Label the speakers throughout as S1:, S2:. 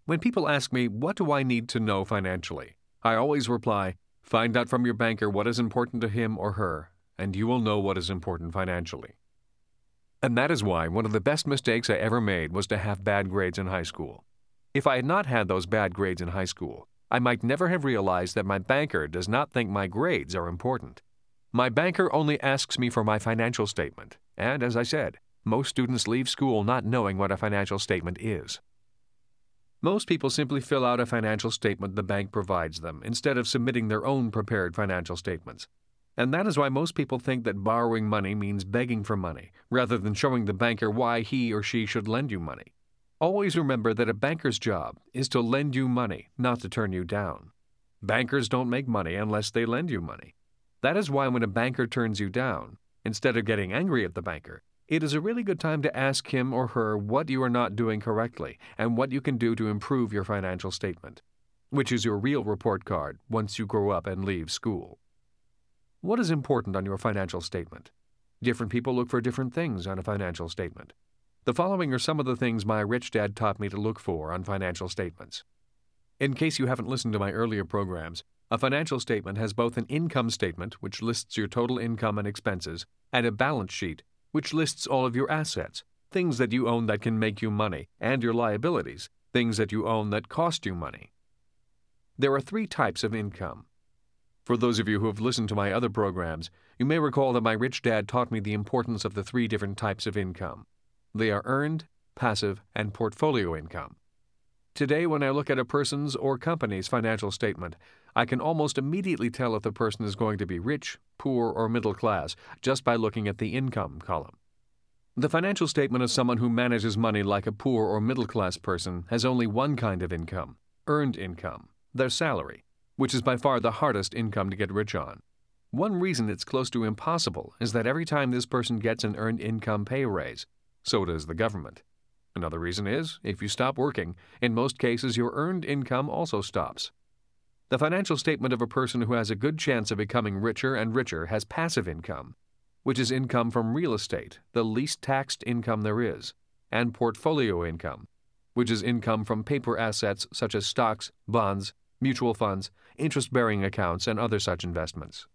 S1: When people ask me, what do I need to know financially? I always reply, find out from your banker what is important to him or her, and you will know what is important financially. And that is why one of the best mistakes I ever made was to have bad grades in high school. If I had not had those bad grades in high school, I might never have realized that my banker does not think my grades are important. My banker only asks me for my financial statement, and as I said, most students leave school not knowing what a financial statement is. Most people simply fill out a financial statement the bank provides them instead of submitting their own prepared financial statements. And that is why most people think that borrowing money means begging for money, rather than showing the banker why he or she should lend you money. Always remember that a banker's job is to lend you money, not to turn you down. Bankers don't make money unless they lend you money. That is why when a banker turns you down, instead of getting angry at the banker, it is a really good time to ask him or her what you are not doing correctly and what you can do to improve your financial statement, which is your real report card once you grow up and leave school. What is important on your financial statement? Different people look for different things on a financial statement. The following are some of the things my rich dad taught me to look for on financial statements. In case you haven't listened to my earlier programs, a financial statement has both an income statement, which lists your total income and expenses, and a balance sheet, which lists all of your assets, things that you own that can make you money, and your liabilities, things that you own that cost you money. There are 3 types of income. For those of you who have listened to my other programs, you may recall that my rich dad taught me the importance of the 3 different types of income. They are earned, passive, and portfolio income. Today, when I look at a person's or company's financial statement, I can almost immediately tell if the person is going to be rich, poor, or middle class just by looking at the income column. The financial statement of someone who manages money like a poor or middle class person has only one kind of income, earned income, their salary, which is by far the hardest income to get rich on. One reason it's close to impossible is that every time this person gets an earned income pay raise, so does the government. Another reason is, if you stop working, in most cases your earned income also stops. The financial statement of a person who has a good chance of becoming richer and richer has passive income, which is income from real estate, the least taxed income there is, and portfolio income, which is income from paper assets such as stocks, bonds, mutual funds, interest-bearing accounts, and other such investments.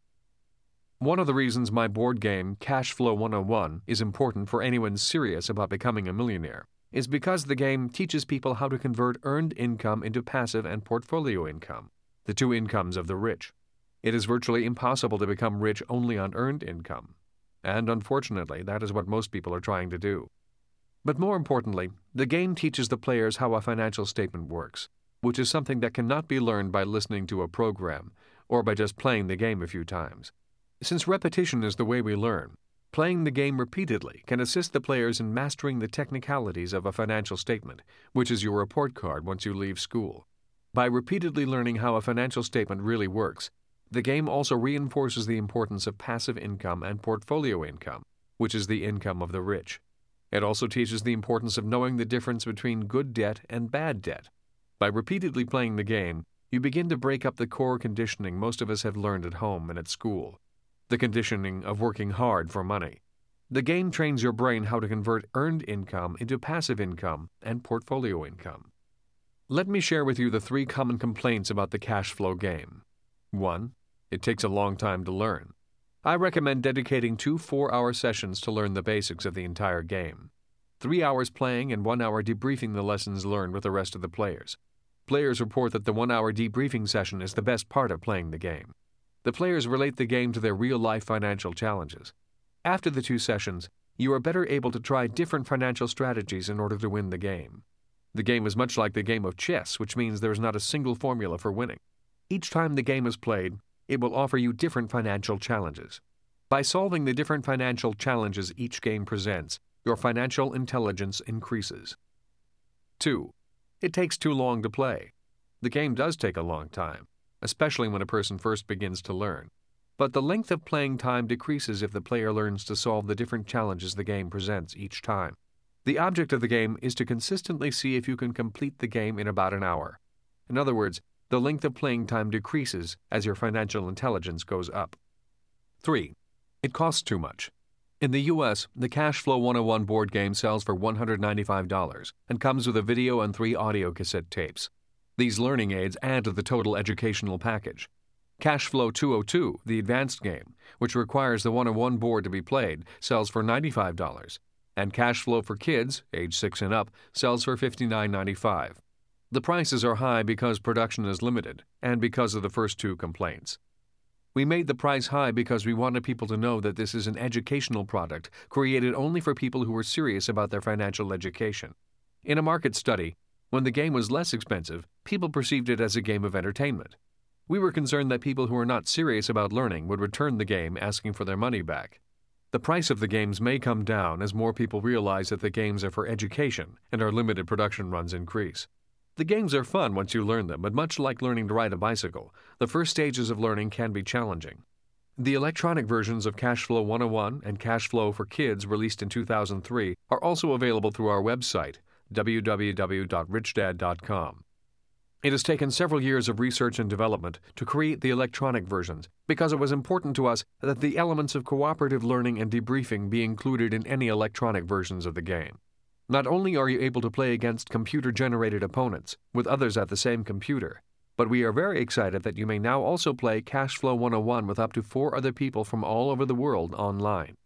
S1: One of the reasons my board game, Cash Flow 101, is important for anyone serious about becoming a millionaire is because the game teaches people how to convert earned income into passive and portfolio income, the 2 incomes of the rich. It is virtually impossible to become rich only on earned income, and unfortunately, that is what most people are trying to do. But more importantly, the game teaches the players how a financial statement works, which is something that cannot be learned by listening to a program or by just playing the game a few times. Since repetition is the way we learn, playing the game repeatedly can assist the players in mastering the technicalities of a financial statement, which is your report card once you leave school. By repeatedly learning how a financial statement really works, the game also reinforces the importance of passive income and portfolio income, which is the income of the rich. It also teaches the importance of knowing the difference between good debt and bad debt. By repeatedly playing the game, you begin to break up the core conditioning most of us have learned at home and at school, the conditioning of working hard for money. The game trains your brain how to convert earned income into passive income and portfolio income. Let me share with you the 3 common complaints about the cash flow game. 1. It takes a long time to learn. I recommend dedicating 2 4-hour sessions to learn the basics of the entire game. 3 hours playing and 1 hour debriefing the lessons learned with the rest of the players. Players report that the 1-hour debriefing session is the best part of playing the game. The players relate the game to their real-life financial challenges. After the 2 sessions, you are better able to try different financial strategies in order to win the game. The game is much like the game of chess, which means there is not a single formula for winning. Each time the game is played, it will offer you different financial challenges. By solving the different financial challenges each game presents, your financial intelligence increases. 2. It takes too long to play. The game does take a long time, especially when a person first begins to learn. But the length of playing time decreases if the player learns to solve the different challenges the game presents each time. The object of the game is to consistently see if you can complete the game in about an hour. In other words, the length of playing time decreases as your financial intelligence goes up. 3. It costs too much. In the U.S., the Cashflow 101 board game sells for $195 and comes with a video and 3 audio cassette tapes. These learning aids add to the total educational package. Cashflow 202, the advanced game, which requires the 101 board to be played, sells for $95, and Cashflow for Kids, age 6 and up, sells for $59.95. The prices are high because production is limited and because of the first 2 complaints. We made the price high because we wanted people to know that this is an educational product created only for people who were serious about their financial education. In a market study, when the game was less expensive, people perceived it as a game of entertainment. We were concerned that people who were not serious about learning would return the game asking for their money back. The price of the games may come down as more people realize that the games are for education and our limited production runs increase. The games are fun once you learn them, but much like learning to ride a bicycle, the first stages of learning can be challenging. The electronic versions of Cashflow 101 and Cashflow for Kids released in 2003 are also available through our website, www.richdad.com. It has taken several years of research and development to create the electronic versions because it was important to us that the elements of cooperative learning and debriefing be included in any electronic versions of the game. Not only are you able to play against computer-generated opponents with others at the same computer, but we are very excited that you may now also play Cashflow 101 with up to 4 other people from all over the world online.